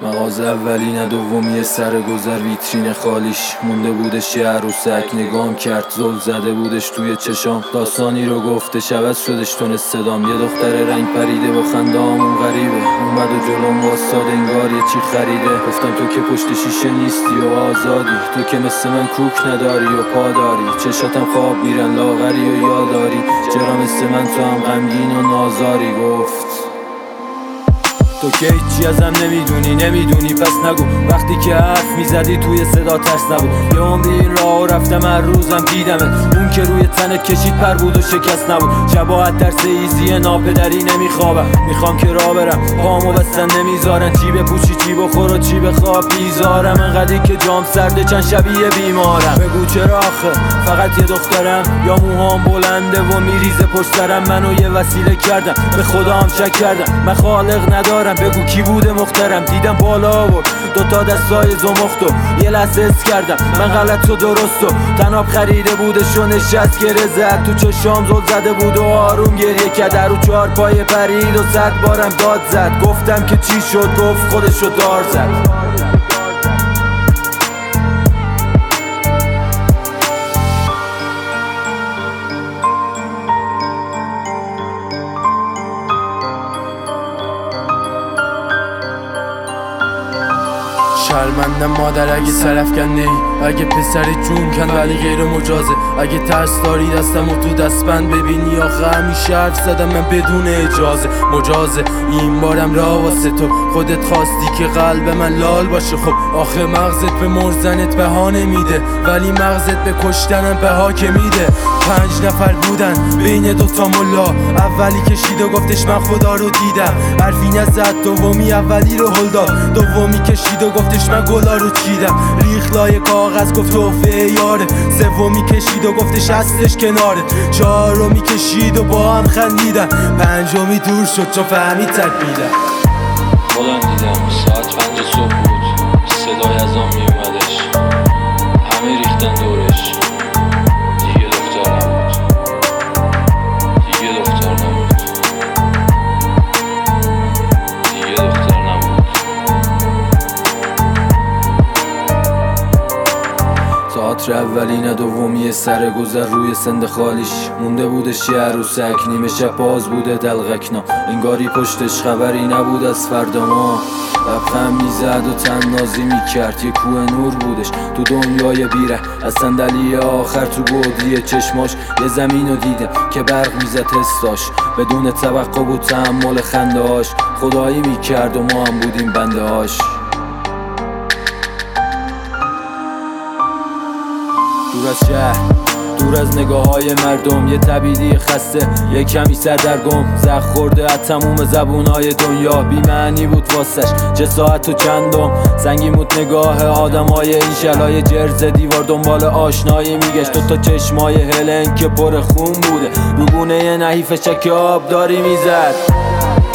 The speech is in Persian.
مغازه اولی نه دومی سر گذر ویترین خالیش مونده بودش یه عروسک نگام کرد زل زده بودش توی چشام داستانی رو گفتش عوض شدش تون صدام یه دختر رنگ پریده با خندامون غریبه اومد و جلوم واساد انگار یه چی خریده گفتم تو که پشت شیشه نیستی و آزادی تو که مثل من کوک نداری و پا داری چشاتم خواب میرن لاغری و یاداری چرا مثل من تو هم غمگین و نازاری گفت تو که هیچی ازم نمیدونی پس نگو وقتی که حرف میزدی توی صدا ترس نبود یه عمری این راه رفتم هر روزم دیدمت اون که روی تنت کشید پر بود و شکست نبود شباهت درس ایزی ناپدری نمیخوابم میخوام که راه برم پامو بستن نمیذارن چی بپوشی چی بخور و چی بخواب بیزارم انقدری که جام سرده چند شبیه بیمارم بگو چرا آخه فقط یه دخترم یا موهام بلنده و میریزه پشت سرم منو یه وسیله کردم به خدا هم شک کردم من خالق ندارم بگو کی بوده مخترم دیدم بالا آورد دوتا دستای زمختو یه لحظه حس کردم من غلط و درستو تناب خریده بودش و نشست گره زد تو چشام زل زده بود و آروم گریه کرد رو 4 پای پرید و 100 بارم داد زد گفتم که چی شد گفت خودشو دار زد شرمندم مادر اگه سرفکنده ای اگه پسر جون کن ولی غیر مجازه اگه ترس داری دستم و تو دستبند ببینی آخه همیشه حرف زدم من بدون اجازه مجازه این بارم راه واسه تو خودت خواستی که قلب من لال باشه خب آخه مغزت به مرزنت بها نمیده ولی مغزت به کشتنم بها که میده 5 نفر بودن بین دوتا ملا اولی کشید و گفتش من خدا رو دیدم حرفی نزد دومی اولی رو هل داد دومی کشید و گفتش من گلا رو چیدم ریخ لای کاغذ گفت توفه یاره سومی کشید و گفتش هستش کناره چهارمی کشید و با هم خندیدن پنجمی دور شد چون فهمید تکمیدن بلند دیدم ساعت 5 صبح بود صدای ازام میومدش همه ریختن دورش دیگه دختر نبود دیگه دختر نبود دیگه دختر نبود تئاتر اولی نه دومی سر گذر روی سند خالیش مونده بودش یه عروسک نیمه شب باز بوده دلغکنا انگاری پشتش خبری نبود از فردا ما لبخند میزد و تنازی میکرد یه کوه نور بودش تو دنیای بیره از صندلی آخر تو گودی چشماش یه زمینو دیدم که برق میزد حساش بدون توقع بود تحمل خنده هاش خدایی میکرد و ما هم بودیم بنده هاش دور از شهر دور از نگاه های مردم یه تبیدی خسته یه کمی سردرگم زخ خورده از تموم زبونای دنیا بی معنی بود واسش چه ساعت و چندم سنگین بود نگاه آدم های این شلای جرز دیوار دنبال آشنایی میگشت دوتا چشمای هلن که پر خون بوده رو گونه نحیف شک آب داری میزد